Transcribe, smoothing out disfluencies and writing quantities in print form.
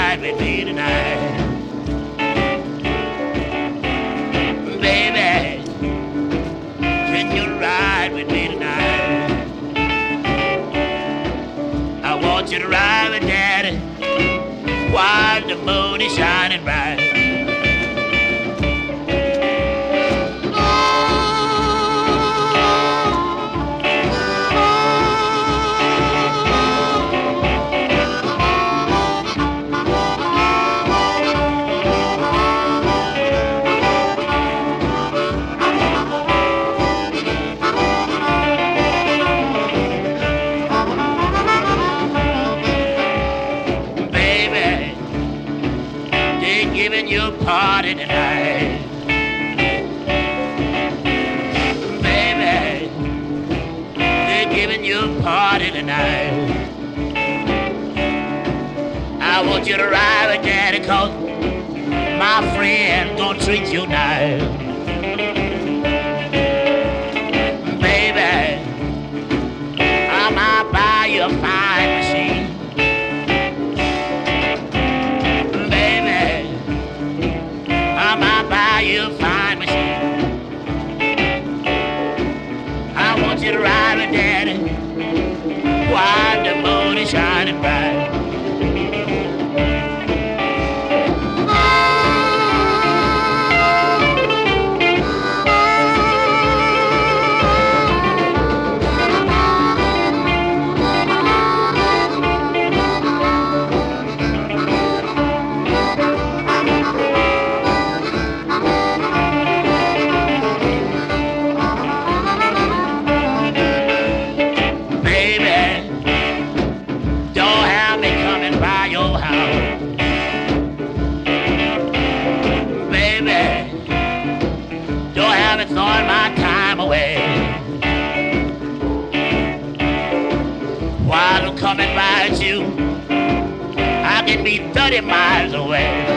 ride with me tonight? Baby, can you ride with me tonight? I want you to ride with Daddy while the moon is shining bright. Giving you a party tonight, baby. They're giving you a party tonight. I want you to ride with Daddy, 'cause my friend gonna treat you nice, baby. I might buy you a fine machine. You fine machine. I want you to ride with Daddy while the moon is shining bright. Throwing my time away while I'm coming by at you. I can be 30 miles away.